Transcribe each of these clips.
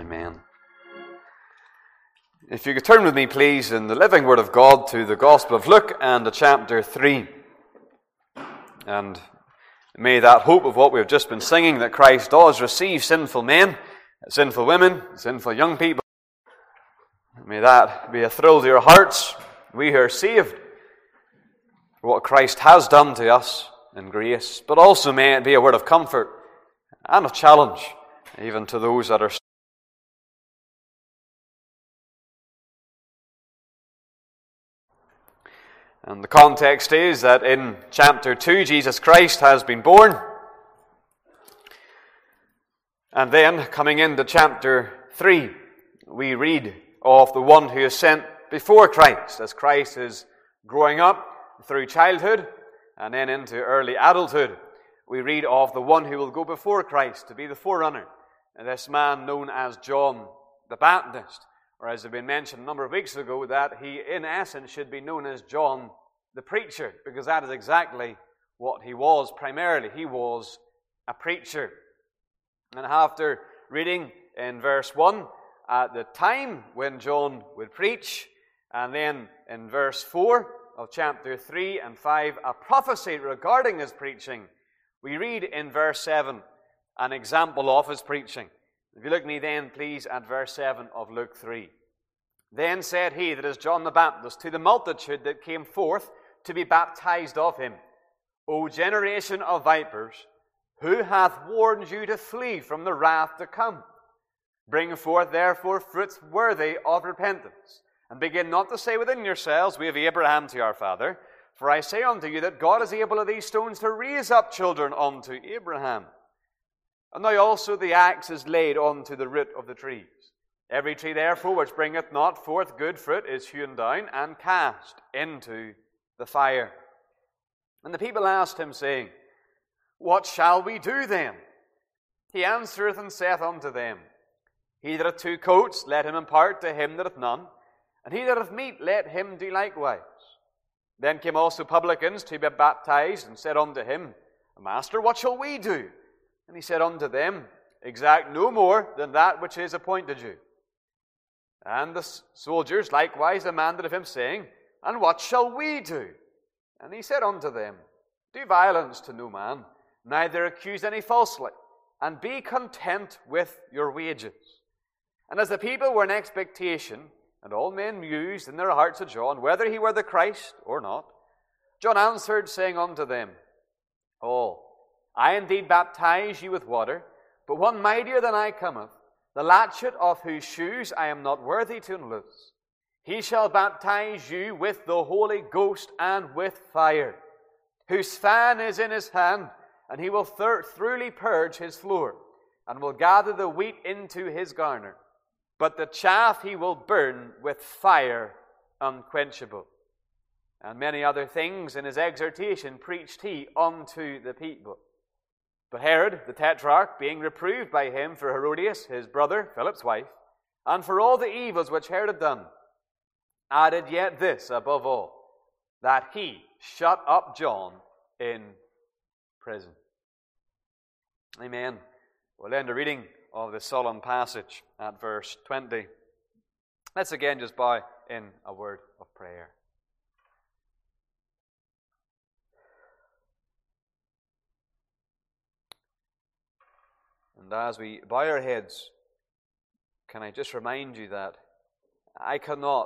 Amen. If you could turn with me, please, in the living Word of God to the Gospel of Luke and to chapter 3. And may that hope of what we've just been singing, that Christ does receive sinful men, sinful women, sinful young people, may that be a thrill to your hearts, we who are saved, for what Christ has done to us in grace, but also may it be a word of comfort and of challenge, even to those that are. And the context is that in chapter 2, Jesus Christ has been born. And then, coming into chapter 3, we read of the one who is sent before Christ, as Christ is growing up through childhood and then into early adulthood. We read of the one who will go before Christ to be the forerunner, and this man known as John the Baptist. Or as has been mentioned a number of weeks ago, that he in essence should be known as John the Preacher, because that is exactly what he was primarily. He was a preacher. And after reading in verse 1, at the time when John would preach, and then in verse 4 of chapter 3 and 5, a prophecy regarding his preaching, we read in verse 7 an example of his preaching. If you look me then, please, at verse 7 of Luke 3. Then said he, that is John the Baptist, to the multitude that came forth to be baptized of him, O generation of vipers, who hath warned you to flee from the wrath to come? Bring forth therefore fruits worthy of repentance, and begin not to say within yourselves, we have Abraham to our father. For I say unto you that God is able of these stones to raise up children unto Abraham. And now also the axe is laid unto the root of the trees. Every tree therefore which bringeth not forth good fruit is hewn down and cast into the fire. And the people asked him, saying, What shall we do then? He answereth and saith unto them, He that hath 2 coats, let him impart to him that hath none, and he that hath meat, let him do likewise. Then came also publicans to be baptized, and said unto him, Master, what shall we do? And he said unto them, Exact no more than that which is appointed you. And the soldiers likewise demanded of him, saying, And what shall we do? And he said unto them, Do violence to no man, neither accuse any falsely, and be content with your wages. And as the people were in expectation, and all men mused in their hearts at John, whether he were the Christ or not, John answered, saying unto them, I indeed baptize you with water, but one mightier than I cometh, the latchet of whose shoes I am not worthy to unloose. He shall baptize you with the Holy Ghost and with fire, whose fan is in his hand, and he will thoroughly purge his floor, and will gather the wheat into his garner. But the chaff he will burn with fire unquenchable. And many other things in his exhortation preached he unto the people. But Herod the Tetrarch, being reproved by him for Herodias, his brother, Philip's wife, and for all the evils which Herod had done, added yet this above all, that he shut up John in prison. Amen. We'll end the reading of the solemn passage at verse 20. Let's again just bow in a word of prayer. And as we bow our heads, can I just remind you that I cannot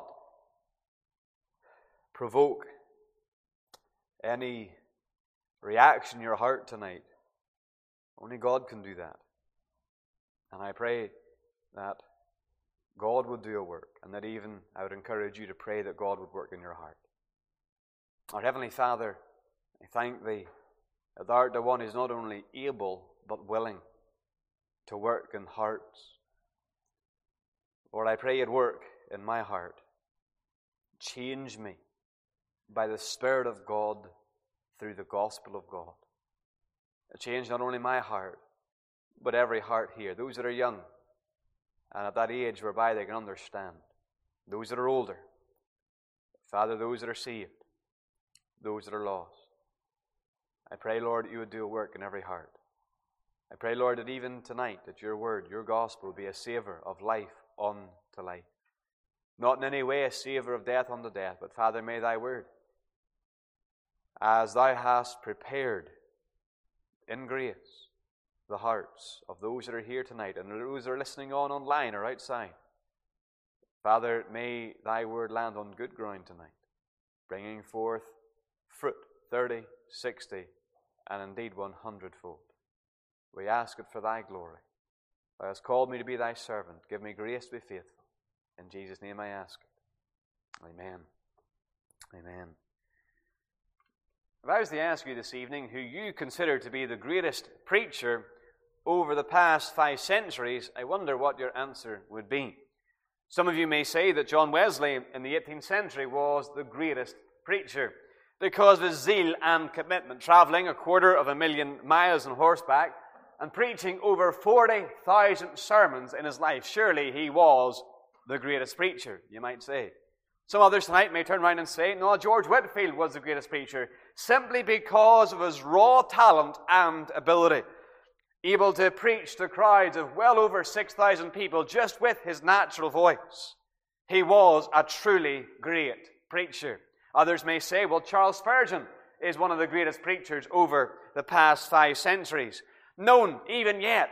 provoke any reaction in your heart tonight. Only God can do that. And I pray that God would do a work, and that even I would encourage you to pray that God would work in your heart. Our Heavenly Father, I thank Thee that Thou art the one who is not only able, but willing to work in hearts. Lord, I pray You'd work in my heart. Change me by the Spirit of God through the gospel of God. Change not only my heart, but every heart here. Those that are young, and at that age whereby they can understand. Those that are older. Father, those that are saved. Those that are lost. I pray, Lord, You would do a work in every heart. I pray, Lord, that even tonight, that your word, your gospel, will be a savor of life unto life. Not in any way a savor of death unto death, but, Father, may thy word, as thou hast prepared in grace the hearts of those that are here tonight and those that are listening online or outside, Father, may thy word land on good ground tonight, bringing forth fruit 30, 60, and indeed 100-fold. We ask it for thy glory. Thou hast called me to be thy servant. Give me grace to be faithful. In Jesus' name I ask it. Amen. Amen. If I was to ask you this evening who you consider to be the greatest preacher over the past 5 centuries, I wonder what your answer would be. Some of you may say that John Wesley in the 18th century was the greatest preacher because of his zeal and commitment, traveling 250,000 miles on horseback and preaching over 40,000 sermons in his life. Surely he was the greatest preacher, you might say. Some others tonight may turn around and say, no, George Whitefield was the greatest preacher, simply because of his raw talent and ability, able to preach to crowds of well over 6,000 people just with his natural voice. He was a truly great preacher. Others may say, well, Charles Spurgeon is one of the greatest preachers over the past 5 centuries. Known even yet,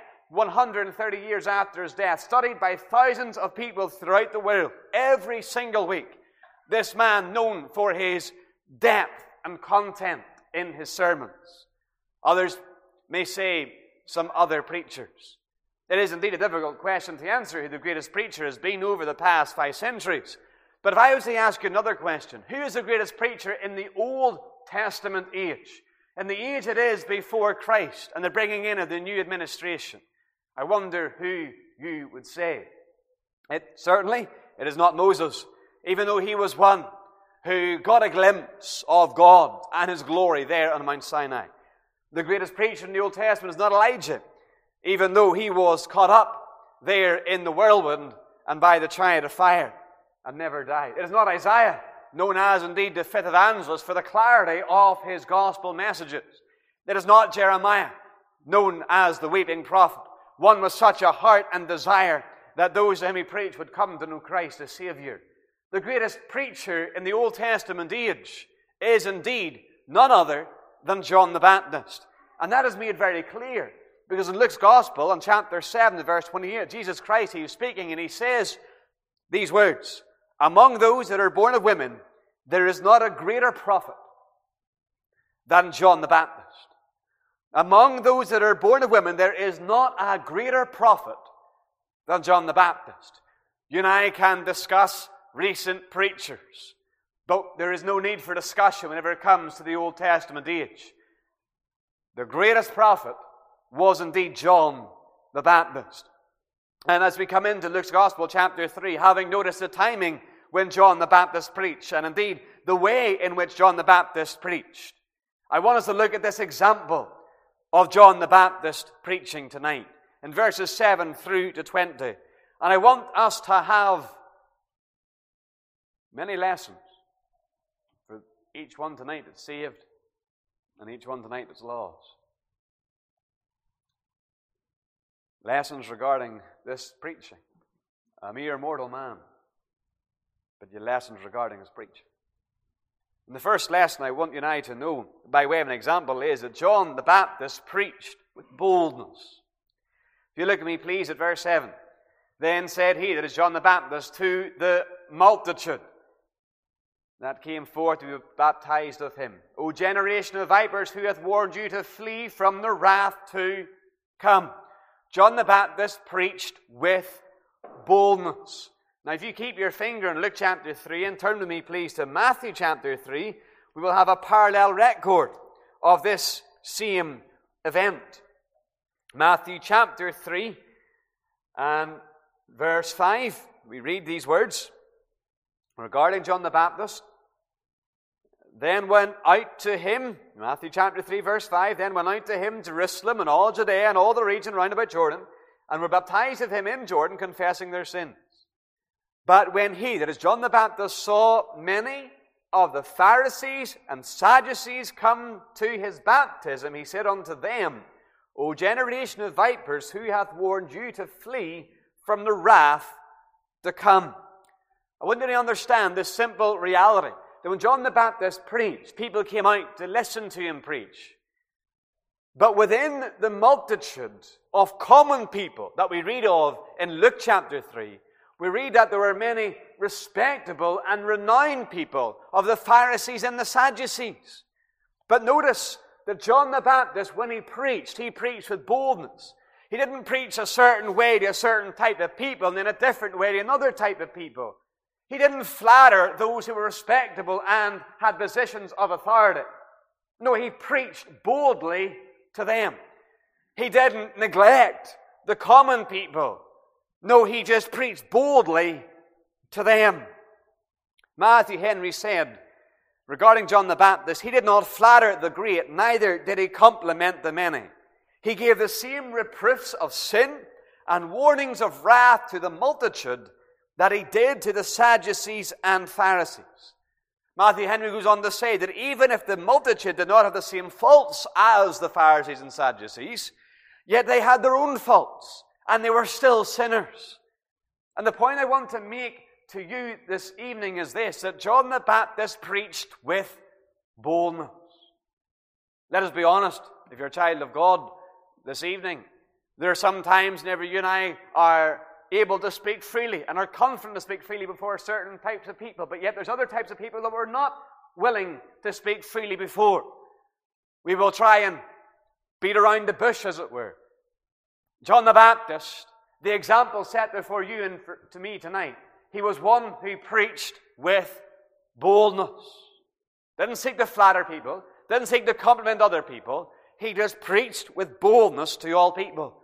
130 years after his death, studied by thousands of people throughout the world every single week. This man known for his depth and content in his sermons. Others may say some other preachers. It is indeed a difficult question to answer who the greatest preacher has been over the past 5 centuries. But if I was to ask you another question, who is the greatest preacher in the Old Testament age? In the age it is before Christ and the bringing in of the new administration, I wonder who you would say. Certainly, it is not Moses, even though he was one who got a glimpse of God and his glory there on Mount Sinai. The greatest preacher in the Old Testament is not Elijah, even though he was caught up there in the whirlwind and by the chariot of fire and never died. It is not Isaiah, known as indeed the 5th evangelist for the clarity of his gospel messages. It is not Jeremiah, known as the weeping prophet, one with such a heart and desire that those to whom he preached would come to know Christ as Savior. The greatest preacher in the Old Testament age is indeed none other than John the Baptist. And that is made very clear, because in Luke's Gospel, in chapter 7, verse 28, Jesus Christ, he is speaking and he says these words, among those that are born of women, there is not a greater prophet than John the Baptist. Among those that are born of women, there is not a greater prophet than John the Baptist. You and I can discuss recent preachers, but there is no need for discussion whenever it comes to the Old Testament age. The greatest prophet was indeed John the Baptist. And as we come into Luke's Gospel, chapter 3, having noticed the timing when John the Baptist preached, and indeed the way in which John the Baptist preached, I want us to look at this example of John the Baptist preaching tonight, in verses 7 through to 20. And I want us to have many lessons for each one tonight that's saved and each one tonight that's lost. Lessons regarding this preaching. A mere mortal man, but your lessons regarding his preaching. And the first lesson I want you and I to know, by way of an example, is that John the Baptist preached with boldness. If you look at me, please, at verse 7. Then said he, that is John the Baptist, to the multitude that came forth to be baptized of him, O generation of vipers, who hath warned you to flee from the wrath to come? John the Baptist preached with boldness. Now, if you keep your finger in Luke chapter 3 and turn with me, please, to Matthew chapter 3, we will have a parallel record of this same event. Matthew chapter 3 and verse 5, we read these words regarding John the Baptist. Then went out to him, Matthew chapter 3, verse 5, then went out to him Jerusalem and all Judea and all the region round about Jordan, and were baptized of him in Jordan, confessing their sins. But when he, that is John the Baptist, saw many of the Pharisees and Sadducees come to his baptism, he said unto them, O generation of vipers, who hath warned you to flee from the wrath to come? I want you to understand this simple reality, that when John the Baptist preached, people came out to listen to him preach. But within the multitude of common people that we read of in Luke chapter 3, we read that there were many respectable and renowned people of the Pharisees and the Sadducees. But notice that John the Baptist, when he preached with boldness. He didn't preach a certain way to a certain type of people and then a different way to another type of people. He didn't flatter those who were respectable and had positions of authority. No, he preached boldly to them. He didn't neglect the common people. No, he just preached boldly to them. Matthew Henry said, regarding John the Baptist, he did not flatter the great, neither did he compliment the many. He gave the same reproofs of sin and warnings of wrath to the multitude that he did to the Sadducees and Pharisees. Matthew Henry goes on to say that even if the multitude did not have the same faults as the Pharisees and Sadducees, yet they had their own faults, and they were still sinners. And the point I want to make to you this evening is this, that John the Baptist preached with boldness. Let us be honest, if you're a child of God this evening, there are some times whenever you and I are able to speak freely and are confident to speak freely before certain types of people, but yet there's other types of people that we're not willing to speak freely before. We will try and beat around the bush, as it were. John the Baptist, the example set before you and to me tonight, he was one who preached with boldness. Didn't seek to flatter people, didn't seek to compliment other people. He just preached with boldness to all people.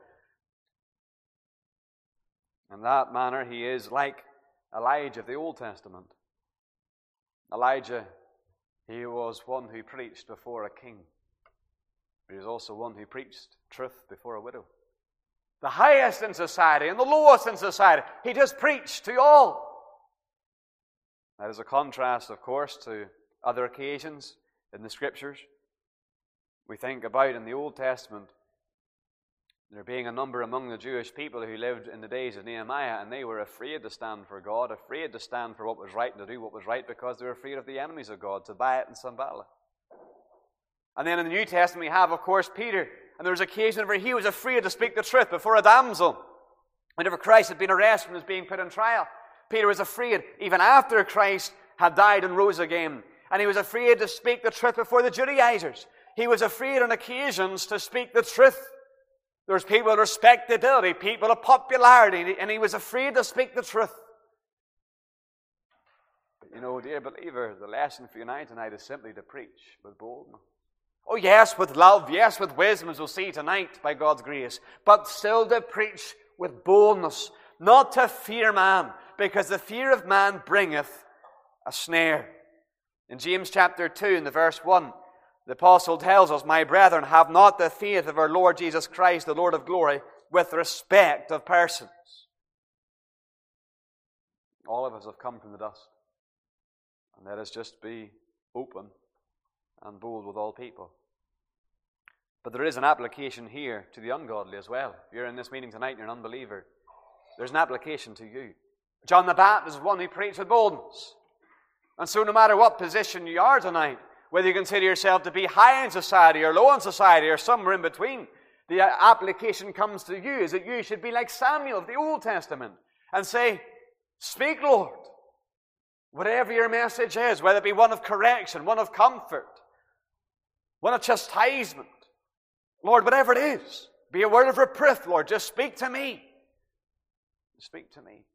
In that manner, he is like Elijah of the Old Testament. Elijah, he was one who preached before a king. But he was also one who preached truth before a widow. The highest in society and the lowest in society, he just preached to all. That is a contrast, of course, to other occasions in the Scriptures. We think about in the Old Testament, there being a number among the Jewish people who lived in the days of Nehemiah, and they were afraid to stand for God, afraid to stand for what was right and to do what was right, because they were afraid of the enemies of God, Tobiah and Sanballat. And then in the New Testament we have, of course, Peter. And there was an occasion where he was afraid to speak the truth before a damsel. Whenever Christ had been arrested and was being put on trial, Peter was afraid, even after Christ had died and rose again. And he was afraid to speak the truth before the Judaizers. He was afraid on occasions to speak the truth. There was people of respectability, people of popularity, and he was afraid to speak the truth. But you know, dear believer, the lesson for you and I tonight is simply to preach with boldness. Oh yes, with love, yes, with wisdom, as we'll see tonight by God's grace, but still to preach with boldness, not to fear man, because the fear of man bringeth a snare. In James chapter 2, in the verse 1, the apostle tells us, "My brethren, have not the faith of our Lord Jesus Christ, the Lord of glory, with respect of persons." All of us have come from the dust. And let us just be open and bold with all people. But there is an application here to the ungodly as well. If you're in this meeting tonight and you're an unbeliever, there's an application to you. John the Baptist is one who preached with boldness. And so no matter what position you are tonight, whether you consider yourself to be high in society or low in society or somewhere in between, the application comes to you is that you should be like Samuel of the Old Testament and say, "Speak, Lord." Whatever your message is, whether it be one of correction, one of comfort, one of chastisement, Lord, whatever it is, be a word of reproof, Lord, just speak to me. Speak to me.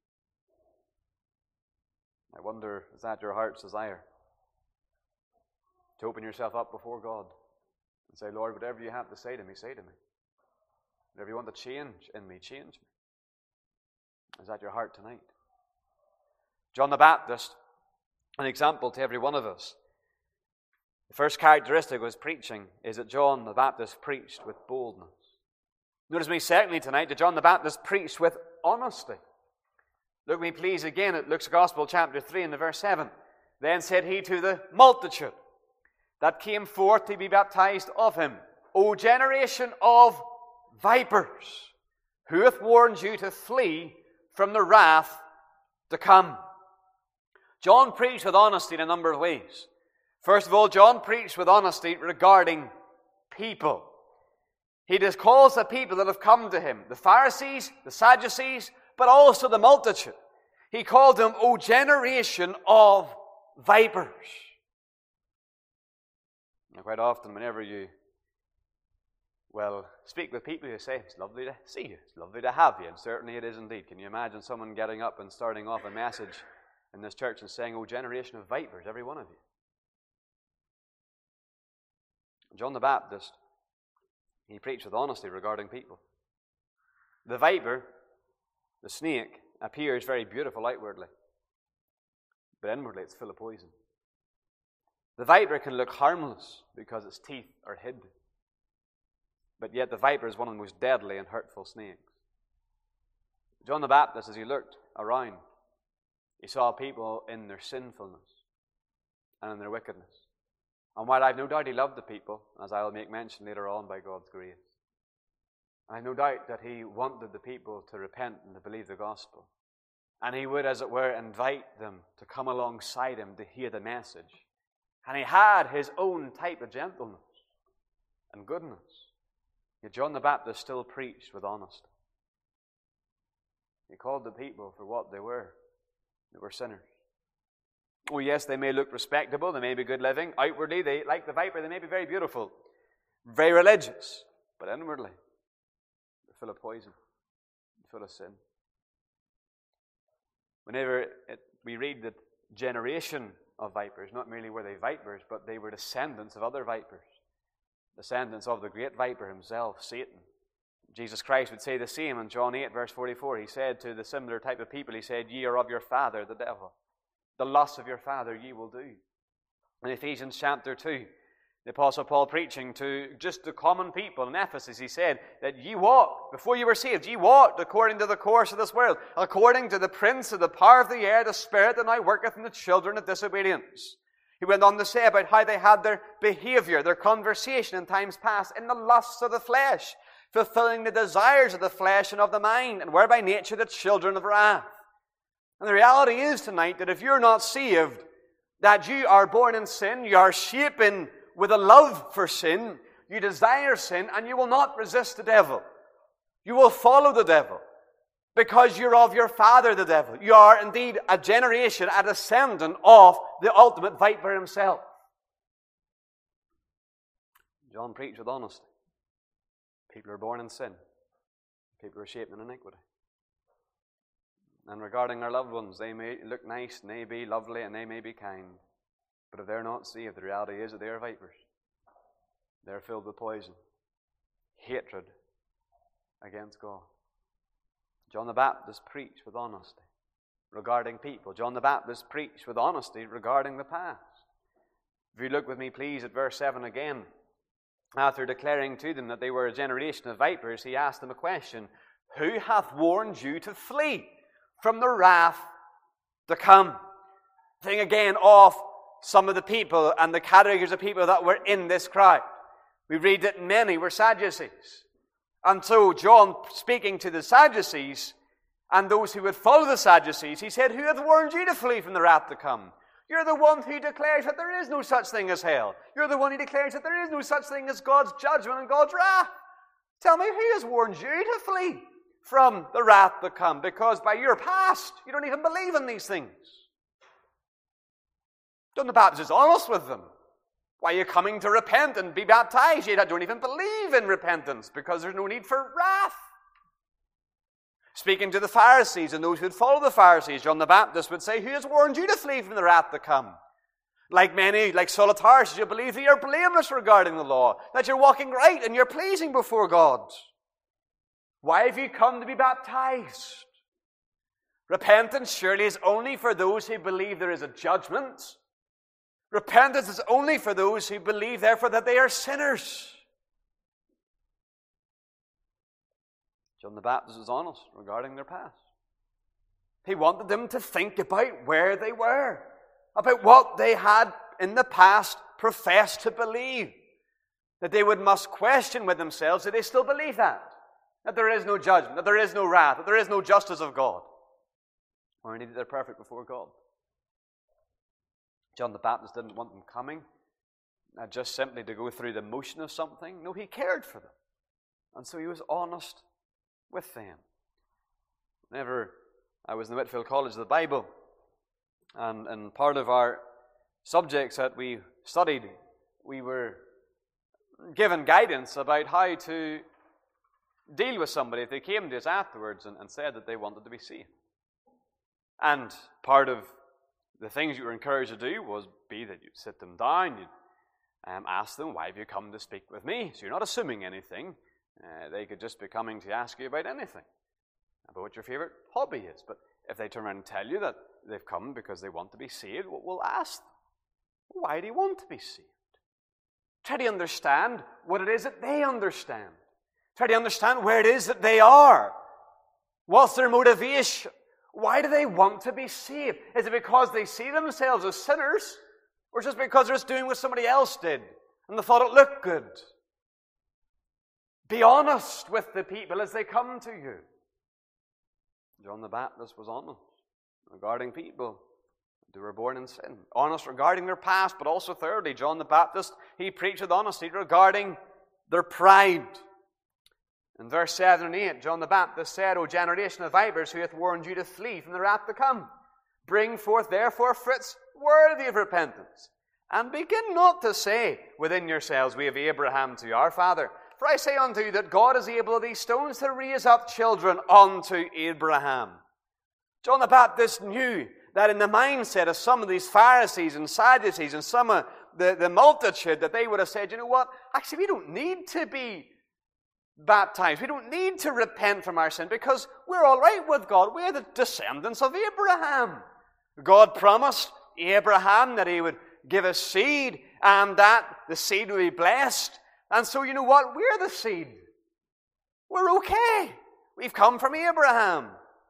I wonder, is that your heart's desire? To open yourself up before God and say, "Lord, whatever you have to say to me, say to me. Whatever you want to change in me, change me." Is that your heart tonight? John the Baptist, an example to every one of us. The first characteristic of his preaching is that John the Baptist preached with boldness. Notice me secondly tonight that John the Baptist preached with honesty. Look me please again at Luke's Gospel chapter 3 and the verse 7. "Then said he to the multitude that came forth to be baptized of him, O generation of vipers? Who hath warned you to flee from the wrath to come? John preached with honesty in a number of ways. First of all, John preached with honesty regarding people. He just calls the people that have come to him, the Pharisees, the Sadducees, but also the multitude. He called them, O generation of vipers. Now, quite often, whenever you, speak with people, you say, it's lovely to see you, it's lovely to have you, and certainly it is indeed. Can you imagine someone getting up and starting off a message in this church and saying, O generation of vipers, every one of you? John the Baptist, he preached with honesty regarding people. The viper, the snake, appears very beautiful outwardly, but inwardly it's full of poison. The viper can look harmless because its teeth are hid, but yet the viper is one of the most deadly and hurtful snakes. John the Baptist, as he looked around, he saw people in their sinfulness and in their wickedness. And while I've no doubt he loved the people, as I'll make mention later on by God's grace, I've no doubt that he wanted the people to repent and to believe the gospel. And he would, as it were, invite them to come alongside him to hear the message. And he had his own type of gentleness and goodness. Yet John the Baptist still preached with honesty. He called the people for what they were. They were sinners. Oh yes, they may look respectable, they may be good living. Outwardly, they, like the viper, they may be very beautiful, very religious. But inwardly, they're full of poison, full of sin. Whenever we read the generation of vipers, not merely were they vipers, but they were descendants of other vipers. Descendants of the great viper himself, Satan. Jesus Christ would say the same in John 8, verse 44. He said to the similar type of people, he said, Ye are of your father, the devil. The lusts of your father ye will do. In Ephesians chapter 2, the Apostle Paul preaching to just the common people in Ephesus, he said that ye walked, before you were saved, ye walked according to the course of this world, according to the prince of the power of the air, the spirit that now worketh in the children of disobedience. He went on to say about how they had their behavior, their conversation in times past, in the lusts of the flesh, fulfilling the desires of the flesh and of the mind, and were by nature the children of wrath. And the reality is tonight that if you're not saved, that you are born in sin, you are shapen with a love for sin, you desire sin, and you will not resist the devil. You will follow the devil because you're of your father, the devil. You are indeed a generation, a descendant of the ultimate viper himself. John preached with honesty. People are born in sin. People are shaped in iniquity. And regarding our loved ones, they may look nice, and they may be lovely, and they may be kind. But if they're not saved, the reality is that they are vipers. They're filled with poison, hatred against God. John the Baptist preached with honesty regarding people. John the Baptist preached with honesty regarding the past. If you look with me, please, at verse 7 again. After declaring to them that they were a generation of vipers, he asked them a question. Who hath warned you to flee from the wrath to come? Think again of some of the people and the categories of people that were in this crowd. We read that many were Sadducees. And so John, speaking to the Sadducees and those who would follow the Sadducees, he said, Who hath warned you to flee from the wrath to come? You're the one who declares that there is no such thing as hell. You're the one who declares that there is no such thing as God's judgment and God's wrath. Tell me, who has warned you to flee from the wrath to come? Because by your past, you don't even believe in these things. John the Baptist is honest with them. Why are you coming to repent and be baptized? You don't even believe in repentance because there's no need for wrath. Speaking to the Pharisees and those who would follow the Pharisees, John the Baptist would say, Who has warned you to flee from the wrath to come? Like many, like Saul of Tarsus, you believe that you're blameless regarding the law, that you're walking right and you're pleasing before God. Why have you come to be baptized? Repentance surely is only for those who believe there is a judgment. Repentance is only for those who believe, therefore, that they are sinners. John the Baptist was honest regarding their past. He wanted them to think about where they were, about what they had in the past professed to believe. That they must question with themselves, do they still believe that? that there is no judgment, that there is no wrath, that there is no justice of God, or indeed that they're perfect before God. John the Baptist didn't want them coming just simply to go through the motion of something. No, he cared for them. And so he was honest with them. Whenever I was in the Whitefield College of the Bible, and part of our subjects that we studied, we were given guidance about how to deal with somebody if they came to us afterwards and said that they wanted to be saved. And part of the things you were encouraged to do was that you'd sit them down, you'd ask them, why have you come to speak with me? So you're not assuming anything. They could just be coming to ask you about anything, about what your favorite hobby is. But if they turn around and tell you that they've come because they want to be saved, we'll ask them, why do you want to be saved? Try to understand what it is that they understand. Try to understand where it is that they are. What's their motivation? Why do they want to be saved? Is it because they see themselves as sinners? Or just because they're just doing what somebody else did and they thought it looked good? Be honest with the people as they come to you. John the Baptist was honest regarding people who were born in sin. Honest regarding their past, but also thirdly, John the Baptist, he preached with honesty regarding their pride. In verse 7 and 8, John the Baptist said, O generation of vipers, who hath warned you to flee from the wrath to come? Bring forth therefore fruits worthy of repentance, and begin not to say within yourselves, we have Abraham to our father. For I say unto you that God is able of these stones to raise up children unto Abraham. John the Baptist knew that in the mindset of some of these Pharisees and Sadducees and some of the multitude, that they would have said, you know what, actually we don't need to be baptized. We don't need to repent from our sin because we're all right with God. We're the descendants of Abraham. God promised Abraham that he would give a seed and that the seed would be blessed. And so you know what? We're the seed. We're okay. We've come from Abraham.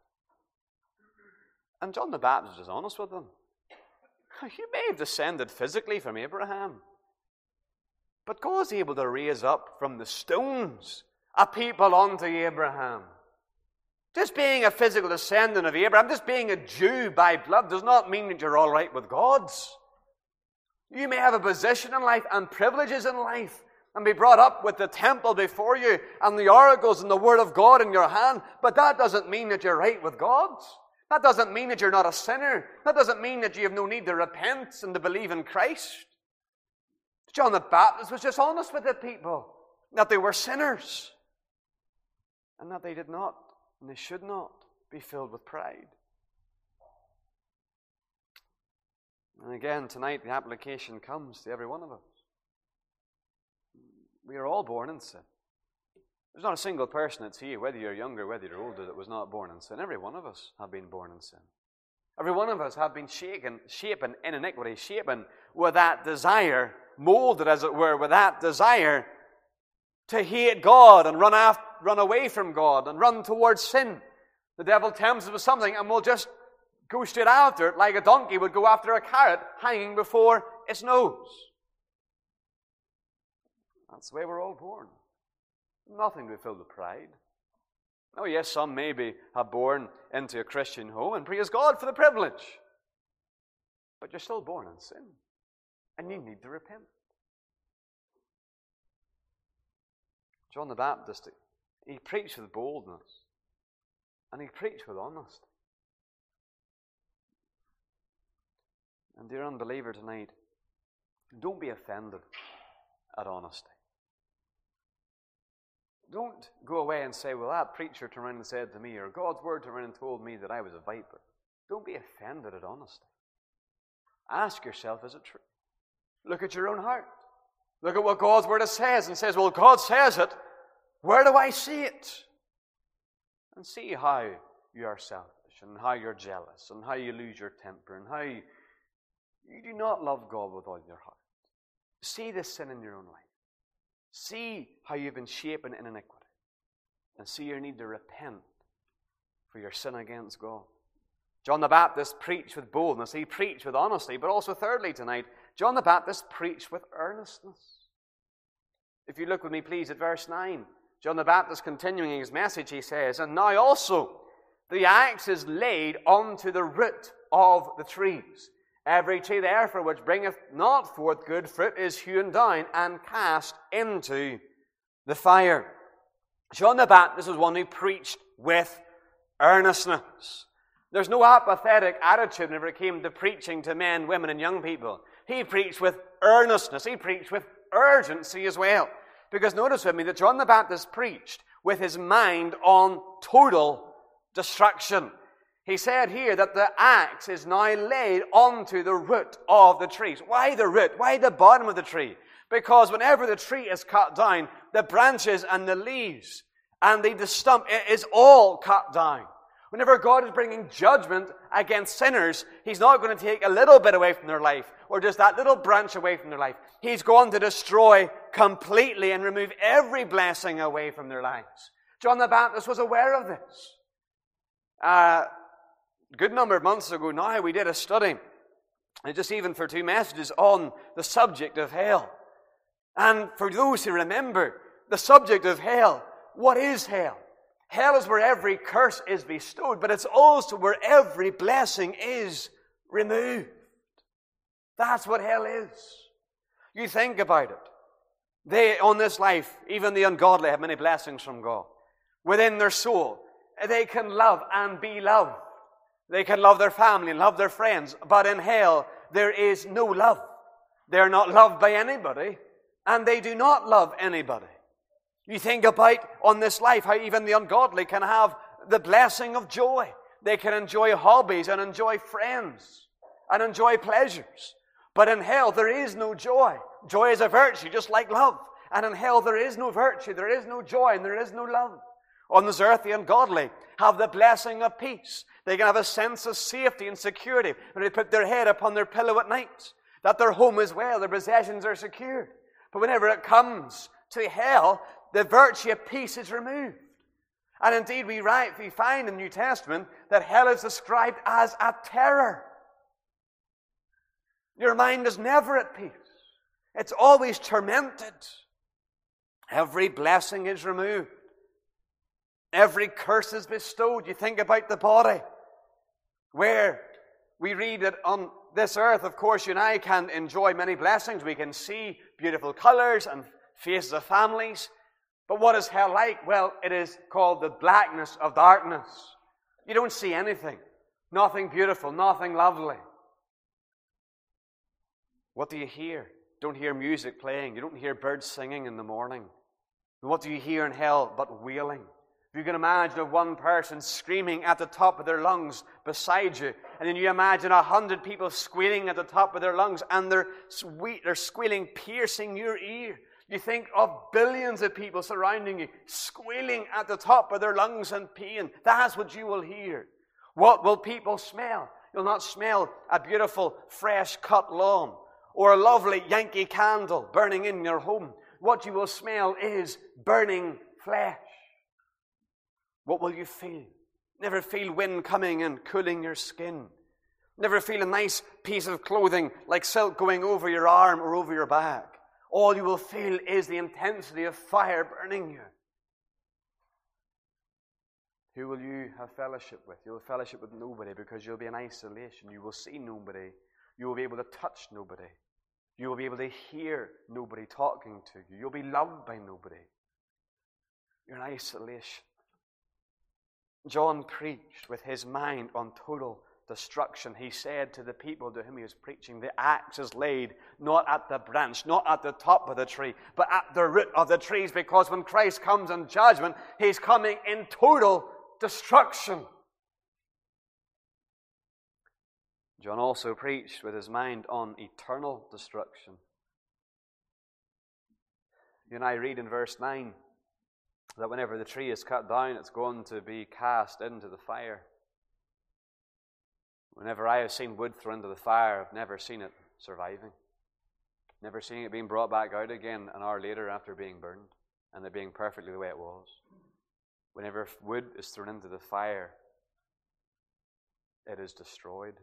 And John the Baptist is honest with them. You may have descended physically from Abraham, but God's able to raise up from the stones a people unto Abraham. Just being a physical descendant of Abraham, just being a Jew by blood, does not mean that you're all right with God's. You may have a position in life and privileges in life and be brought up with the temple before you and the oracles and the Word of God in your hand, but that doesn't mean that you're right with God. That doesn't mean that you're not a sinner. That doesn't mean that you have no need to repent and to believe in Christ. John the Baptist was just honest with the people that they were sinners and that they did not and they should not be filled with pride. And again, tonight the application comes to every one of us. We are all born in sin. There's not a single person that's here, whether you're younger, whether you're older, that was not born in sin. Every one of us have been born in sin. Every one of us have been shapen in iniquity, shapen with that desire, molded, as it were, with that desire to hate God and run away from God and run towards sin. The devil tempts us with something and we'll just go straight after it like a donkey would go after a carrot hanging before its nose. That's the way we're all born. Nothing to be filled with pride. Oh yes, some maybe have born into a Christian home, and praise God for the privilege. But you're still born in sin, and you need to repent. John the Baptist, he preached with boldness, and he preached with honesty. And dear unbeliever tonight, don't be offended at honesty. Don't go away and say, well, that preacher turned around and said to me, or God's word turned around and told me that I was a viper. Don't be offended at honesty. Ask yourself, is it true? Look at your own heart. Look at what God's word says and says, well, God says it. Where do I see it? And see how you are selfish and how you're jealous and how you lose your temper and how you do not love God with all your heart. See the sin in your own life. See how you've been shapen in iniquity. And see your need to repent for your sin against God. John the Baptist preached with boldness. He preached with honesty. But also thirdly tonight, John the Baptist preached with earnestness. If you look with me please at verse 9. John the Baptist, continuing his message, he says, "And now also the axe is laid unto the root of the trees. Every tree therefore which bringeth not forth good fruit is hewn down and cast into the fire." John the Baptist was one who preached with earnestness. There's no apathetic attitude whenever it came to preaching to men, women, and young people. He preached with earnestness. He preached with urgency as well. Because notice with me that John the Baptist preached with his mind on total destruction. He said here that the axe is now laid onto the root of the trees. Why the root? Why the bottom of the tree? Because whenever the tree is cut down, the branches and the leaves and the stump is all cut down. Whenever God is bringing judgment against sinners, He's not going to take a little bit away from their life or just that little branch away from their life. He's going to destroy completely and remove every blessing away from their lives. John the Baptist was aware of this. A good number of months ago now, we did a study, and just even for 2 messages, on the subject of hell. And for those who remember the subject of hell, what is hell? Hell is where every curse is bestowed, but it's also where every blessing is removed. That's what hell is. You think about it. They, on this life, even the ungodly, have many blessings from God. Within their soul, they can love and be loved. They can love their family and love their friends. But in hell, there is no love. They're not loved by anybody, and they do not love anybody. You think about on this life how even the ungodly can have the blessing of joy. They can enjoy hobbies and enjoy friends and enjoy pleasures. But in hell there is no joy. Joy is a virtue just like love. And in hell there is no virtue, there is no joy, and there is no love. On this earth the ungodly have the blessing of peace. They can have a sense of safety and security when they put their head upon their pillow at night. That their home is well, their possessions are secured. But whenever it comes to hell, the virtue of peace is removed. And indeed, we find in the New Testament that hell is described as a terror. Your mind is never at peace. It's always tormented. Every blessing is removed. Every curse is bestowed. You think about the body, where we read that on this earth, of course, you and I can enjoy many blessings. We can see beautiful colors and faces of families. But what is hell like? Well, it is called the blackness of darkness. You don't see anything. Nothing beautiful, nothing lovely. What do you hear? Don't hear music playing. You don't hear birds singing in the morning. And what do you hear in hell but wailing? If you can imagine of one person screaming at the top of their lungs beside you, and then you imagine 100 people squealing at the top of their lungs, and they're squealing, piercing your ear. You think of billions of people surrounding you, squealing at the top of their lungs in pain. That's what you will hear. What will people smell? You'll not smell a beautiful, fresh-cut lawn or a lovely Yankee candle burning in your home. What you will smell is burning flesh. What will you feel? Never feel wind coming and cooling your skin. Never feel a nice piece of clothing like silk going over your arm or over your back. All you will feel is the intensity of fire burning you. Who will you have fellowship with? You'll have fellowship with nobody because you'll be in isolation. You will see nobody. You will be able to touch nobody. You will be able to hear nobody talking to you. You'll be loved by nobody. You're in isolation. John preached with his mind on total destruction. He said to the people to whom he was preaching, the axe is laid not at the branch, not at the top of the tree, but at the root of the trees, because when Christ comes in judgment, he's coming in total destruction. John also preached with his mind on eternal destruction. You and I read in verse 9 that whenever the tree is cut down, it's going to be cast into the fire. Whenever I have seen wood thrown into the fire, I've never seen it surviving. Never seen it being brought back out again an hour later after being burned and it being perfectly the way it was. Whenever wood is thrown into the fire, it is destroyed.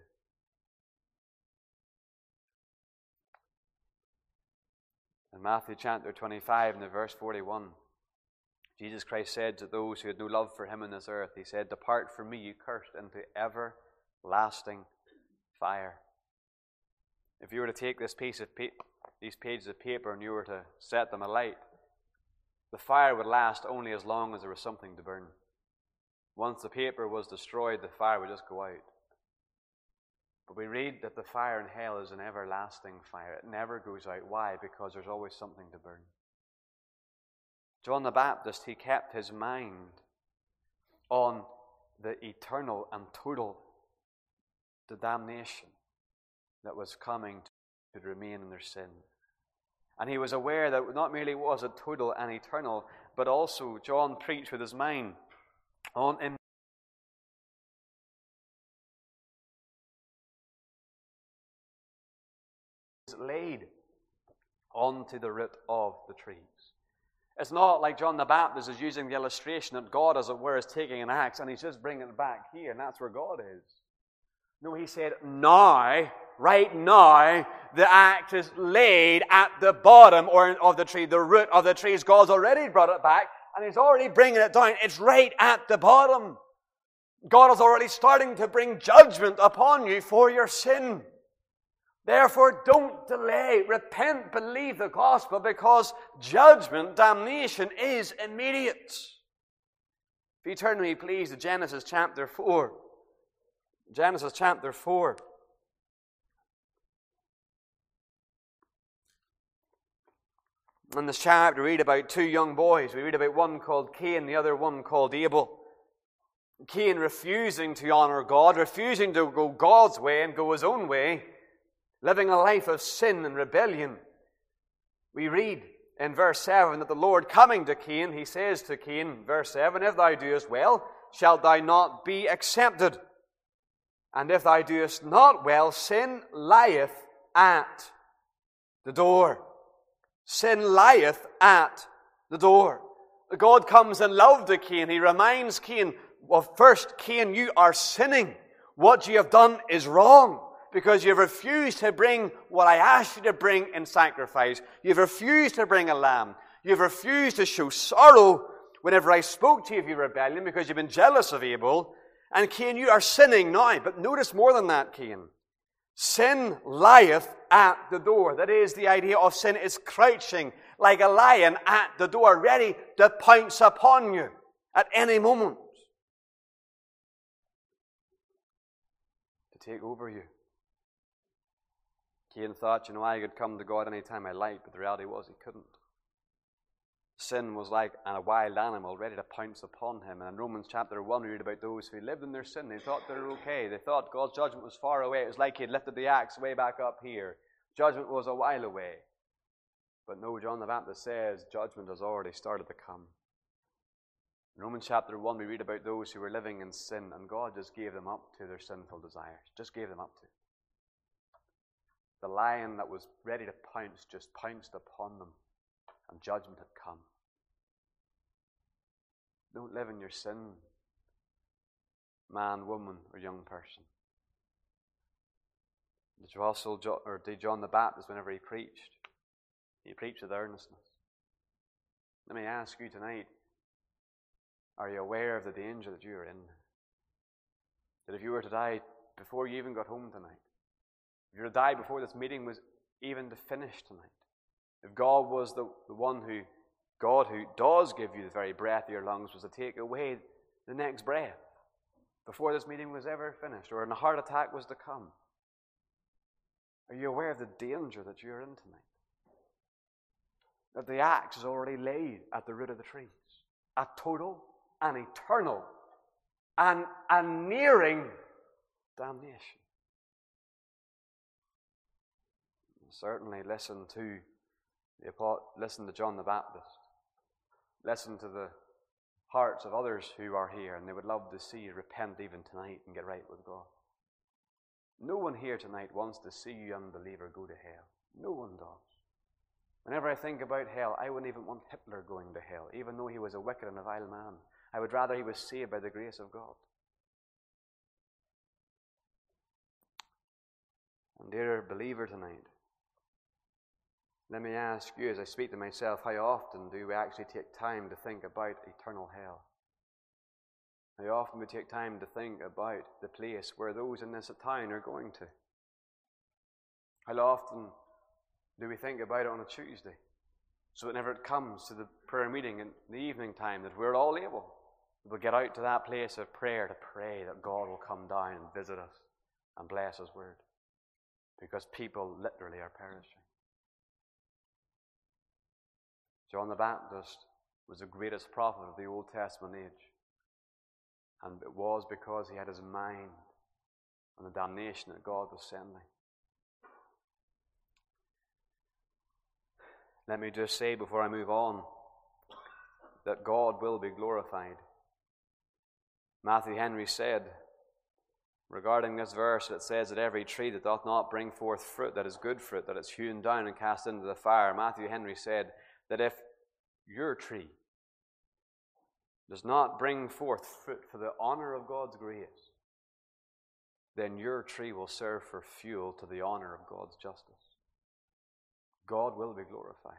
In Matthew chapter 25 and verse 41, Jesus Christ said to those who had no love for him on this earth, he said, "Depart from me, you cursed, into everlasting fire." If you were to take these pages of paper and you were to set them alight, the fire would last only as long as there was something to burn. Once the paper was destroyed, the fire would just go out. But we read that the fire in hell is an everlasting fire. It never goes out. Why? Because there's always something to burn. John the Baptist, he kept his mind on the eternal and total damnation that was coming to remain in their sin. And he was aware that not merely was it total and eternal, but also John preached with his mind on laid onto the root of the trees. It's not like John the Baptist is using the illustration that God, as it were, is taking an axe and he's just bringing it back here, and that's where God is. No, he said, now, right now, the axe is laid at the bottom of the tree, the root of the trees. God's already brought it back, and he's already bringing it down. It's right at the bottom. God is already starting to bring judgment upon you for your sin. Therefore, don't delay. Repent, believe the gospel, because judgment, damnation, is immediate. If you turn to me, please, to Genesis chapter 4. Genesis chapter 4. In this chapter, we read about two young boys. We read about one called Cain, the other one called Abel. Cain refusing to honor God, refusing to go God's way and go his own way, living a life of sin and rebellion. We read in verse 7 that the Lord coming to Cain, he says to Cain, verse 7, "If thou doest well, shalt thou not be accepted. And if thou doest not well, sin lieth at the door." Sin lieth at the door. God comes in love to Cain. He reminds Cain, well, first, Cain, you are sinning. What you have done is wrong, because you've refused to bring what I asked you to bring in sacrifice. You've refused to bring a lamb. You've refused to show sorrow whenever I spoke to you of your rebellion, because you've been jealous of Abel. And Cain, you are sinning now. But notice more than that, Cain. Sin lieth at the door. That is, the idea of sin is crouching like a lion at the door, ready to pounce upon you at any moment, to take over you. Cain thought, I could come to God any time I liked, but the reality was he couldn't. Sin was like a wild animal ready to pounce upon him. And in Romans chapter 1, we read about those who lived in their sin. They thought they were okay. They thought God's judgment was far away. It was like he had lifted the axe way back up here. Judgment was a while away. But no, John the Baptist says judgment has already started to come. In Romans chapter 1, we read about those who were living in sin, and God just gave them up to their sinful desires. Just gave them up to it. The lion that was ready to pounce just pounced upon them, and judgment had come. Don't live in your sin, man, woman, or young person. Did John the Baptist, whenever he preached with earnestness. Let me ask you tonight, are you aware of the danger that you are in? That if you were to die before you even got home tonight, if you were to die before this meeting was even to finish tonight, if God was the one who does give you the very breath of your lungs, was to take away the next breath before this meeting was ever finished, or a heart attack was to come, are you aware of the danger that you're in tonight? That the axe is already laid at the root of the trees. A total and eternal and a nearing damnation. Certainly listen to John the Baptist. Listen to the hearts of others who are here, and they would love to see you repent even tonight and get right with God. No one here tonight wants to see you unbeliever go to hell. No one does. Whenever I think about hell, I wouldn't even want Hitler going to hell, even though he was a wicked and a vile man. I would rather he was saved by the grace of God. And dear believer tonight, Let me ask you, as I speak to myself, how often do we actually take time to think about eternal hell? How often we take time to think about the place where those in this town are going to? How often do we think about it on a Tuesday? So whenever it comes to the prayer meeting in the evening time, that we're all able, we'll get out to that place of prayer to pray that God will come down and visit us and bless His word. Because people literally are perishing. John the Baptist was the greatest prophet of the Old Testament age. And it was because he had his mind on the damnation that God was sending. Let me just say before I move on that God will be glorified. Matthew Henry said regarding this verse, it says that every tree that doth not bring forth fruit that is good fruit, that is hewn down and cast into the fire. Matthew Henry said that if your tree does not bring forth fruit for the honor of God's grace, then your tree will serve for fuel to the honor of God's justice. God will be glorified.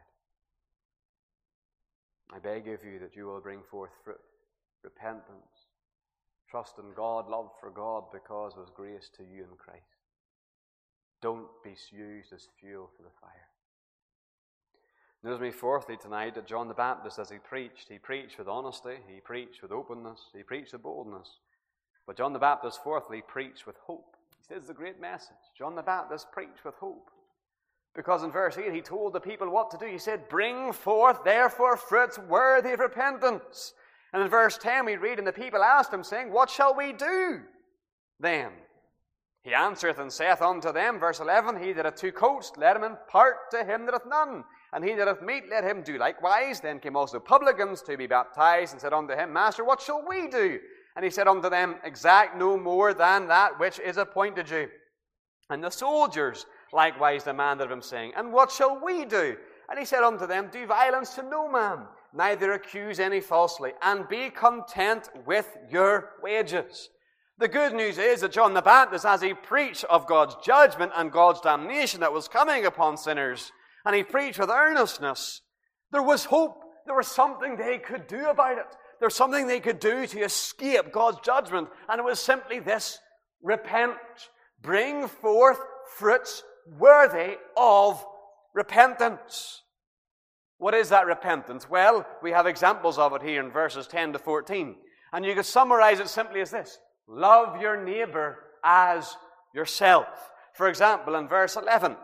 I beg of you that you will bring forth fruit, repentance, trust in God, love for God because of His grace to you in Christ. Don't be used as fuel for the fire. Notice me fourthly tonight that John the Baptist, as he preached with honesty, he preached with openness, he preached with boldness. But John the Baptist, fourthly, preached with hope. This is the great message. John the Baptist preached with hope. Because in verse 8, he told the people what to do. He said, bring forth therefore fruits worthy of repentance. And in verse 10 we read, and the people asked him, saying, what shall we do then? He answereth and saith unto them, verse 11, he that hath 2 coats, let him impart to him that hath none. And he that hath meat, let him do likewise. Then came also publicans to be baptized, and said unto him, Master, what shall we do? And he said unto them, exact no more than that which is appointed you. And the soldiers likewise demanded of him, saying, and what shall we do? And he said unto them, do violence to no man, neither accuse any falsely, and be content with your wages. The good news is that John the Baptist, as he preached of God's judgment and God's damnation that was coming upon sinners, and he preached with earnestness, there was hope. There was something they could do about it. There was something they could do to escape God's judgment. And it was simply this: repent. Bring forth fruits worthy of repentance. What is that repentance? Well, we have examples of it here in verses 10 to 14. And you could summarize it simply as this: love your neighbor as yourself. For example, in verse 11,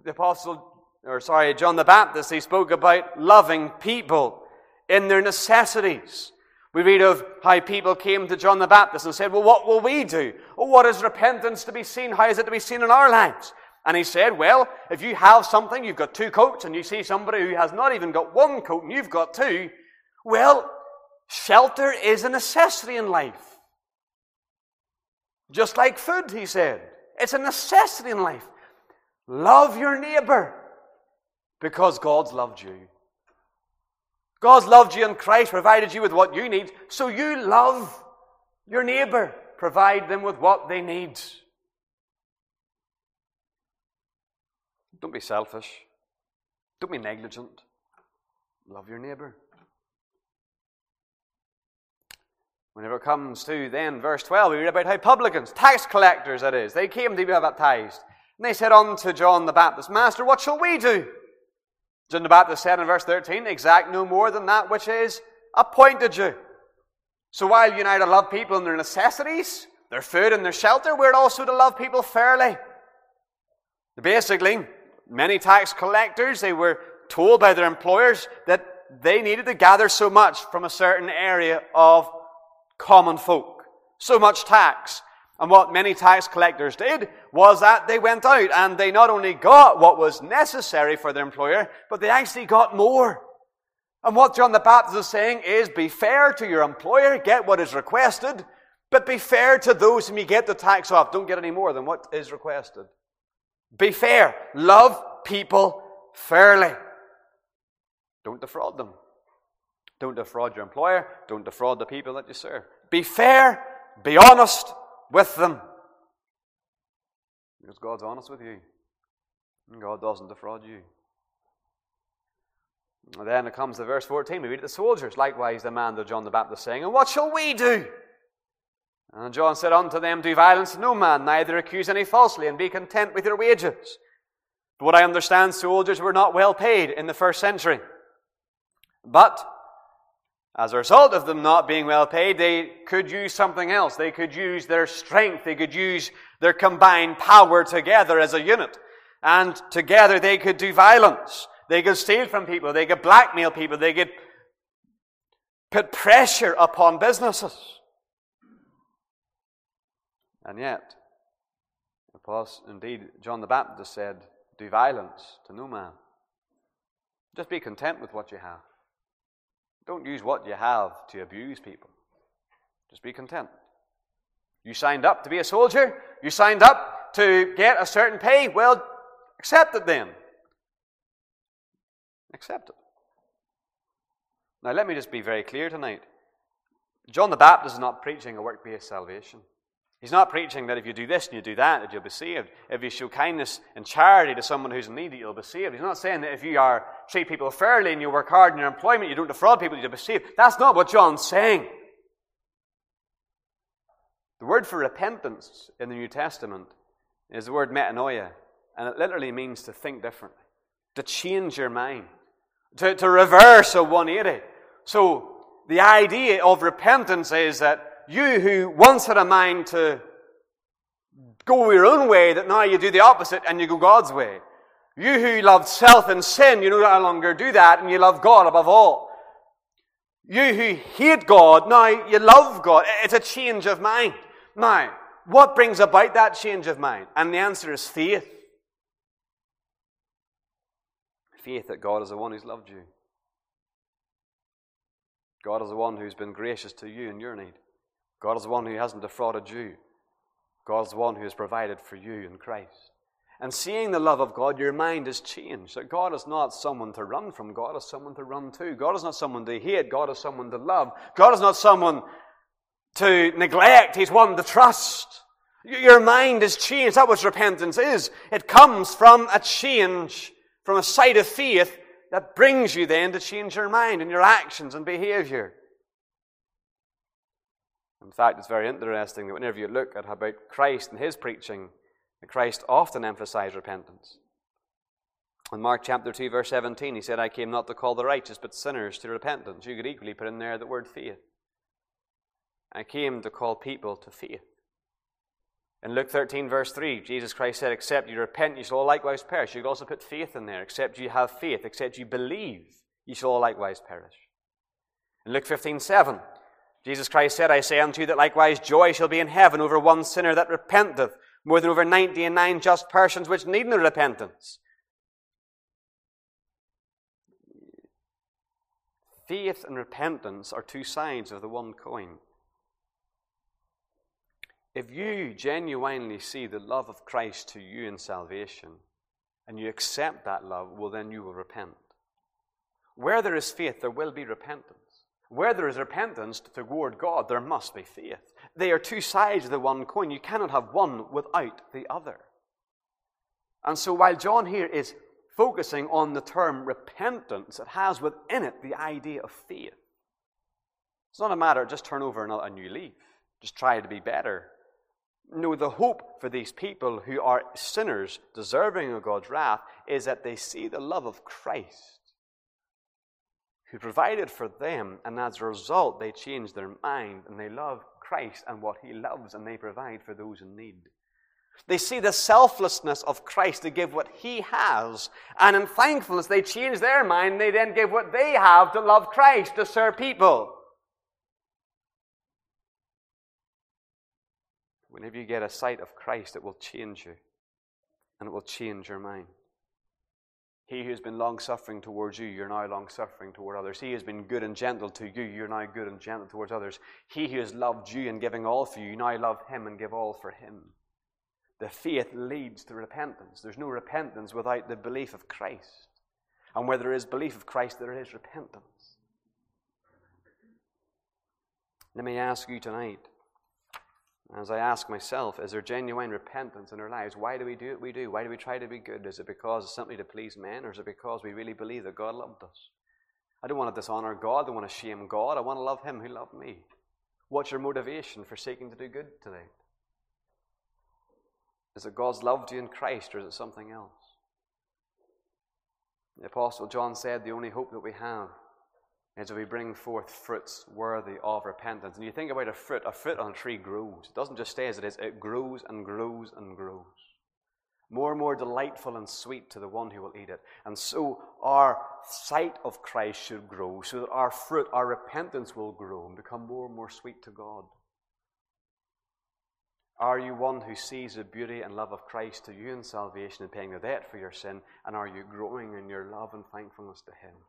John the Baptist, he spoke about loving people in their necessities. We read of how people came to John the Baptist and said, well, what will we do? Well, what is repentance to be seen? How is it to be seen in our lives? And he said, well, if you have something, you've got 2 coats, and you see somebody who has not even got 1 coat and you've got 2, well, shelter is a necessity in life. Just like food, he said. It's a necessity in life. Love your neighbor because God's loved you. God's loved you in Christ, provided you with what you need, so you love your neighbor. Provide them with what they need. Don't be selfish. Don't be negligent. Love your neighbor. Whenever it comes to then verse 12, we read about how publicans, tax collectors that is, they came to be baptized. And they said unto John the Baptist, Master, what shall we do? John the Baptist said in verse 13, exact no more than that which is appointed you. So while you now to love people in their necessities, their food and their shelter, we're also to love people fairly. Basically, many tax collectors, they were told by their employers that they needed to gather so much from a certain area of common folk. So much tax. And what many tax collectors did was that they went out and they not only got what was necessary for their employer, but they actually got more. And what John the Baptist is saying is, be fair to your employer, get what is requested, but be fair to those whom you get the tax off. Don't get any more than what is requested. Be fair. Love people fairly. Don't defraud them. Don't defraud your employer. Don't defraud the people that you serve. Be fair. Be honest with them. Because God's honest with you. And God doesn't defraud you. And then it comes to verse 14. We read it, the soldiers likewise demanded John the Baptist, saying, And what shall we do? And John said unto them, Do violence to no man, neither accuse any falsely, and be content with your wages. But what I understand, soldiers were not well paid in the first century. But as a result of them not being well paid, they could use something else. They could use their strength. They could use their combined power together as a unit. And together they could do violence. They could steal from people. They could blackmail people. They could put pressure upon businesses. And yet, indeed, John the Baptist said, Do violence to no man. Just be content with what you have. Don't use what you have to abuse people. Just be content. You signed up to be a soldier. You signed up to get a certain pay. Well, accept it then. Accept it. Now, let me just be very clear tonight. John the Baptist is not preaching a work-based salvation. He's not preaching that if you do this and you do that, that you'll be saved. If you show kindness and charity to someone who's in need, that you'll be saved. He's not saying that if you treat people fairly and you work hard in your employment, you don't defraud people, you'll be saved. That's not what John's saying. The word for repentance in the New Testament is the word metanoia, and it literally means to think differently, to change your mind, to reverse a 180. So the idea of repentance is that you who once had a mind to go your own way, that now you do the opposite and you go God's way. You who loved self and sin, you no longer do that and you love God above all. You who hate God, now you love God. It's a change of mind. Now, what brings about that change of mind? And the answer is faith. Faith that God is the one who's loved you. God is the one who's been gracious to you in your need. God is the one who hasn't defrauded you. God is the one who has provided for you in Christ. And seeing the love of God, your mind is changed. That God is not someone to run from. God is someone to run to. God is not someone to hate. God is someone to love. God is not someone to neglect. He's one to trust. Your mind is changed. That's what repentance is. It comes from a change, from a sight of faith that brings you then to change your mind and your actions and behavior. In fact, it's very interesting that whenever you look at about Christ and his preaching, that Christ often emphasized repentance. In Mark chapter 2, verse 17, he said, I came not to call the righteous, but sinners to repentance. You could equally put in there the word faith. I came to call people to faith. In Luke 13, verse 3, Jesus Christ said, except you repent, you shall all likewise perish. You could also put faith in there. Except you have faith, except you believe, you shall all likewise perish. In Luke 15, 7, Jesus Christ said, I say unto you that likewise joy shall be in heaven over one sinner that repenteth, more than over 99 just persons which need no repentance. Faith and repentance are two sides of the one coin. If you genuinely see the love of Christ to you in salvation, and you accept that love, well, then you will repent. Where there is faith, there will be repentance. Where there is repentance toward God, there must be faith. They are two sides of the one coin. You cannot have one without the other. And so while John here is focusing on the term repentance, it has within it the idea of faith. It's not a matter of just turn over a new leaf, just try to be better. No, the hope for these people who are sinners, deserving of God's wrath, is that they see the love of Christ, who provided for them, and as a result, they change their mind, and they love Christ and what he loves, and they provide for those in need. They see the selflessness of Christ to give what he has, and in thankfulness, they change their mind, and they then give what they have to love Christ, to serve people. Whenever you get a sight of Christ, it will change you, and it will change your mind. He who has been long-suffering towards you, you're now long-suffering toward others. He who has been good and gentle to you, you're now good and gentle towards others. He who has loved you and giving all for you, you now love him and give all for him. The faith leads to repentance. There's no repentance without the belief of Christ. And where there is belief of Christ, there is repentance. Let me ask you tonight, as I ask myself, is there genuine repentance in our lives? Why do we do what we do? Why do we try to be good? Is it because it's simply to please men, or is it because we really believe that God loved us? I don't want to dishonor God. I don't want to shame God. I want to love Him who loved me. What's your motivation for seeking to do good today? Is it God's love to you in Christ, or is it something else? The Apostle John said the only hope that we have is that we bring forth fruits worthy of repentance. And you think about a fruit on a tree grows. It doesn't just stay as it is. It grows and grows and grows. More and more delightful and sweet to the one who will eat it. And so our sight of Christ should grow, so that our fruit, our repentance will grow and become more and more sweet to God. Are you one who sees the beauty and love of Christ to you in salvation and paying the debt for your sin? And are you growing in your love and thankfulness to Him?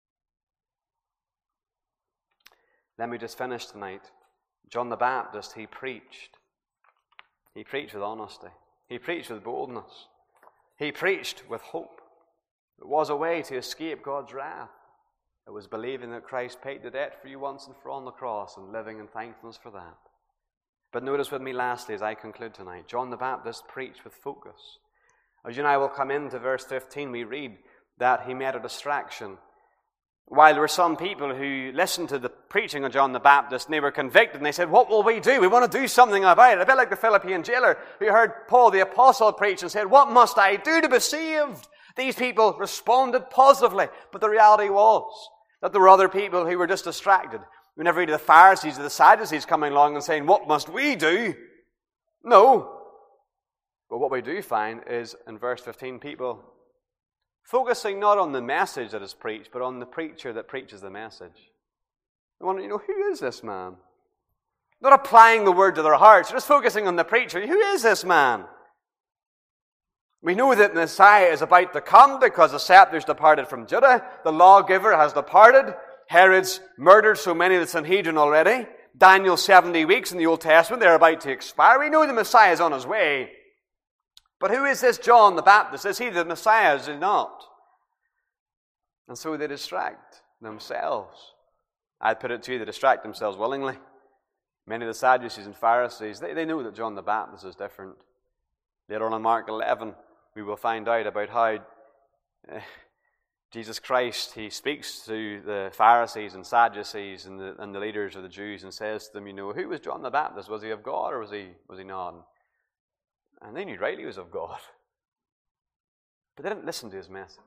Let me just finish tonight. John the Baptist, he preached. He preached with honesty. He preached with boldness. He preached with hope. It was a way to escape God's wrath. It was believing that Christ paid the debt for you once and for all on the cross and living in thankfulness for that. But notice with me lastly as I conclude tonight, John the Baptist preached with focus. As you and I will come into verse 15, we read that he met a distraction. While there were some people who listened to the preaching of John the Baptist and they were convicted and they said, what will we do? We want to do something about it. A bit like the Philippian jailer who heard Paul the apostle preach and said, what must I do to be saved? These people responded positively, but the reality was that there were other people who were just distracted. We never read of the Pharisees or the Sadducees coming along and saying, what must we do? No. But what we do find is in verse 15, people focusing not on the message that is preached, but on the preacher that preaches the message. They wonder, who is this man? Not applying the word to their hearts, just focusing on the preacher. Who is this man? We know that Messiah is about to come because the scepter's departed from Judah. The lawgiver has departed. Herod's murdered so many of the Sanhedrin already. Daniel's 70 weeks in the Old Testament, they're about to expire. We know the Messiah is on his way. But who is this John the Baptist? Is he the Messiah? Is he not? And so they distract themselves. I'd put it to you, they distract themselves willingly. Many of the Sadducees and Pharisees, they know that John the Baptist is different. Later on in Mark 11, we will find out about how Jesus Christ, he speaks to the Pharisees and Sadducees and the leaders of the Jews and says to them, who was John the Baptist? Was he of God or was he not? And they knew rightly he was of God. But they didn't listen to his message.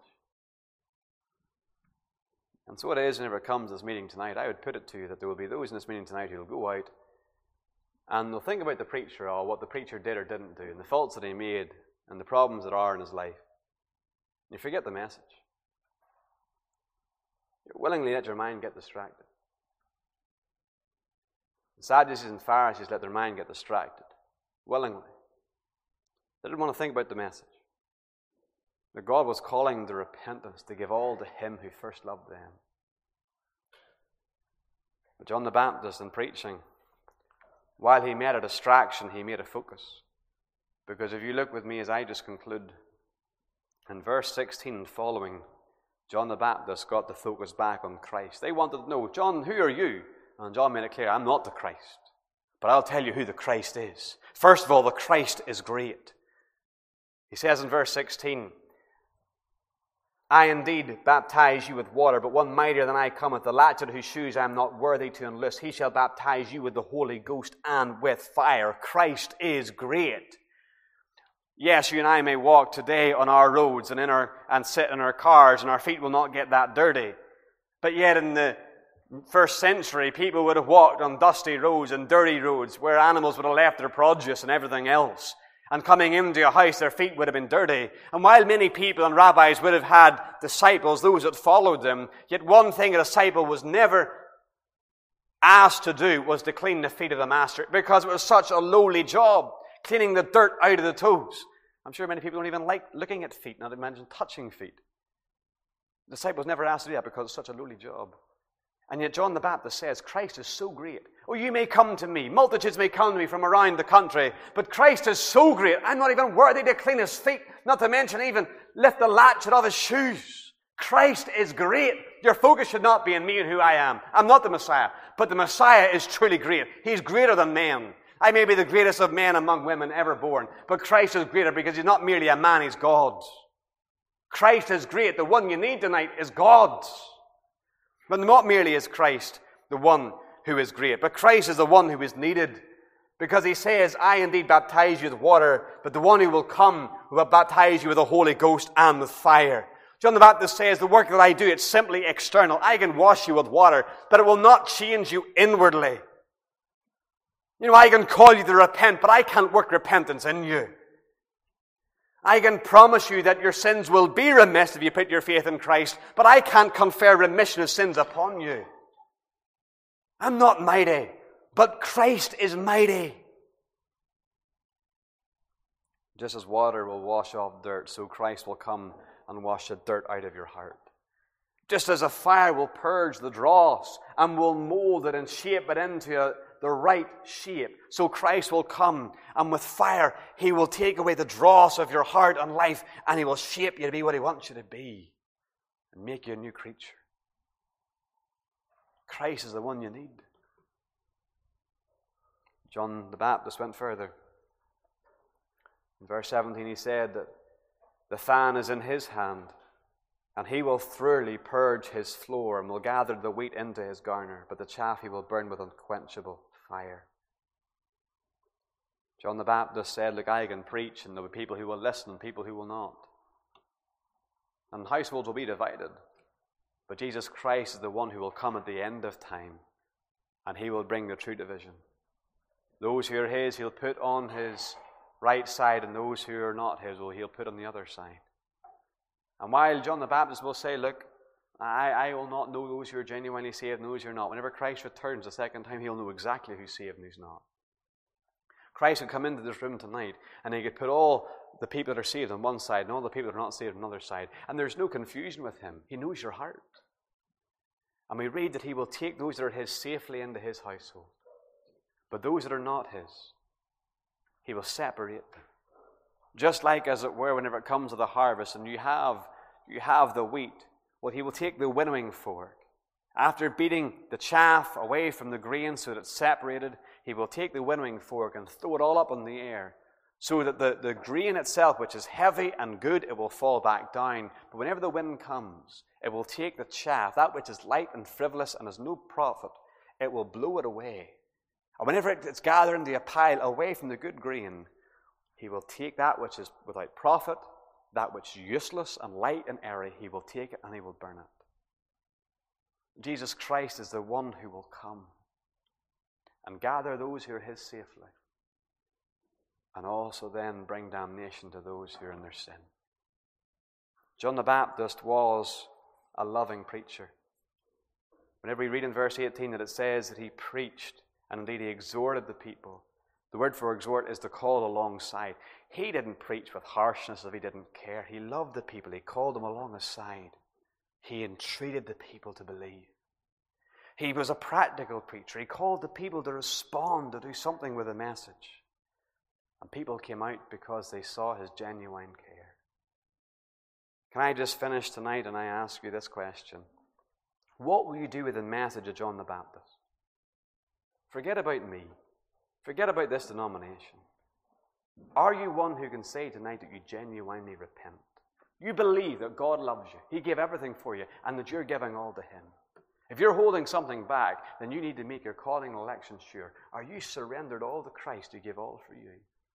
And so it is whenever it comes to this meeting tonight, I would put it to you that there will be those in this meeting tonight who will go out and they'll think about the preacher or what the preacher did or didn't do and the faults that he made and the problems that are in his life. You forget the message. You willingly let your mind get distracted. The Sadducees and Pharisees let their mind get distracted. Willingly. They didn't want to think about the message. That God was calling to repentance, to give all to Him who first loved them. But John the Baptist in preaching, while he made a distraction, he made a focus. Because if you look with me as I just conclude, in verse 16 and following, John the Baptist got the focus back on Christ. They wanted to know, John, who are you? And John made it clear, I'm not the Christ. But I'll tell you who the Christ is. First of all, the Christ is great. He says in verse 16, I indeed baptize you with water, but one mightier than I cometh, the latchet whose shoes I am not worthy to unloose. He shall baptize you with the Holy Ghost and with fire. Christ is great. Yes, you and I may walk today on our roads and sit in our cars, and our feet will not get that dirty. But yet in the first century, people would have walked on dusty roads and dirty roads where animals would have left their produce and everything else. And coming into a house, their feet would have been dirty. And while many people and rabbis would have had disciples, those that followed them, yet one thing a disciple was never asked to do was to clean the feet of the master, because it was such a lowly job, cleaning the dirt out of the toes. I'm sure many people don't even like looking at feet, not to mention touching feet. The disciples never asked to do that because it's such a lowly job. And yet John the Baptist says, Christ is so great. Oh, you may come to me. Multitudes may come to me from around the country. But Christ is so great, I'm not even worthy to clean his feet, not to mention even lift the latchet of his shoes. Christ is great. Your focus should not be in me and who I am. I'm not the Messiah. But the Messiah is truly great. He's greater than men. I may be the greatest of men among women ever born. But Christ is greater because he's not merely a man, he's God. Christ is great. The one you need tonight is God. But not merely is Christ the one who is great, but Christ is the one who is needed. Because he says, I indeed baptize you with water, but the one who will come will baptize you with the Holy Ghost and with fire. John the Baptist says, the work that I do, it's simply external. I can wash you with water, but it will not change you inwardly. You know, I can call you to repent, but I can't work repentance in you. I can promise you that your sins will be remitted if you put your faith in Christ, but I can't confer remission of sins upon you. I'm not mighty, but Christ is mighty. Just as water will wash off dirt, so Christ will come and wash the dirt out of your heart. Just as a fire will purge the dross and will mold it and shape it into the right shape, so Christ will come, and with fire he will take away the dross of your heart and life, and he will shape you to be what he wants you to be and make you a new creature. Christ is the one you need. John the Baptist went further. In verse 17 he said that the fan is in his hand, and he will thoroughly purge his floor and will gather the wheat into his garner, but the chaff he will burn with unquenchable fire. John the Baptist said, look, I can preach, and there will be people who will listen and people who will not. And households will be divided. But Jesus Christ is the one who will come at the end of time, and he will bring the true division. Those who are his, he'll put on his right side, and those who are not his, he'll put on the other side. And while John the Baptist will say, look, I will not know those who are genuinely saved and those who are not. Whenever Christ returns the second time, he'll know exactly who's saved and who's not. Christ would come into this room tonight, and he could put all the people that are saved on one side and all the people that are not saved on another side. And there's no confusion with him. He knows your heart. And we read that he will take those that are his safely into his household. But those that are not his, he will separate them. Just like, as it were, whenever it comes to the harvest and you have the wheat, well, he will take the winnowing fork. After beating the chaff away from the grain so that it's separated, he will take the winnowing fork and throw it all up in the air so that the grain itself, which is heavy and good, it will fall back down. But whenever the wind comes, it will take the chaff, that which is light and frivolous and has no profit, it will blow it away. And whenever it's gathered into a pile away from the good grain, he will take that which is without profit, that which is useless and light and airy, he will take it and he will burn it. Jesus Christ is the one who will come and gather those who are his safely, and also then bring damnation to those who are in their sin. John the Baptist was a loving preacher. Whenever we read in verse 18 that it says that he preached, and indeed he exhorted the people. The word for exhort is to call alongside. He didn't preach with harshness if he didn't care. He loved the people. He called them along his side. He entreated the people to believe. He was a practical preacher. He called the people to respond, to do something with the message. And people came out because they saw his genuine care. Can I just finish tonight and I ask you this question? What will you do with the message of John the Baptist? Forget about me. Forget about this denomination. Are you one who can say tonight that you genuinely repent? You believe that God loves you. He gave everything for you and that you're giving all to him. If you're holding something back, then you need to make your calling and election sure. Are you surrendered all to Christ who gave all for you?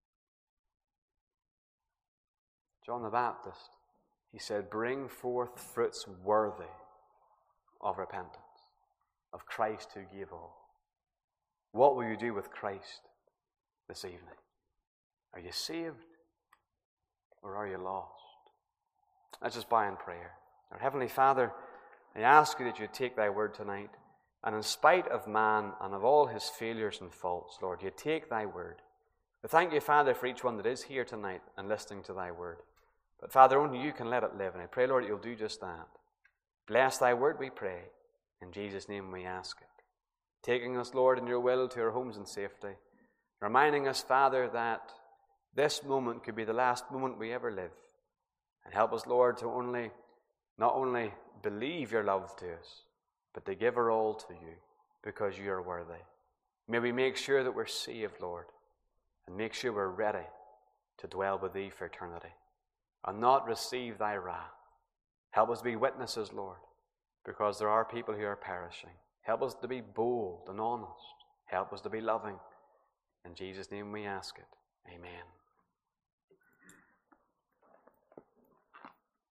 John the Baptist, he said, bring forth fruits worthy of repentance, of Christ who gave all. What will you do with Christ this evening? Are you saved or are you lost? Let's just bow in prayer. Our Heavenly Father, I ask you that you take thy word tonight, and in spite of man and of all his failures and faults, Lord, you take thy word. We thank you, Father, for each one that is here tonight and listening to thy word. But Father, only you can let it live, and I pray, Lord, that you'll do just that. Bless thy word, we pray. In Jesus' name we ask it. Taking us, Lord, in your will to our homes in safety. Reminding us, Father, that this moment could be the last moment we ever live. And help us, Lord, to not only believe your love to us, but to give our all to you, because you are worthy. May we make sure that we're saved, Lord, and make sure we're ready to dwell with thee for eternity, and not receive thy wrath. Help us be witnesses, Lord, because there are people who are perishing. Help us to be bold and honest. Help us to be loving. In Jesus' name we ask it. Amen.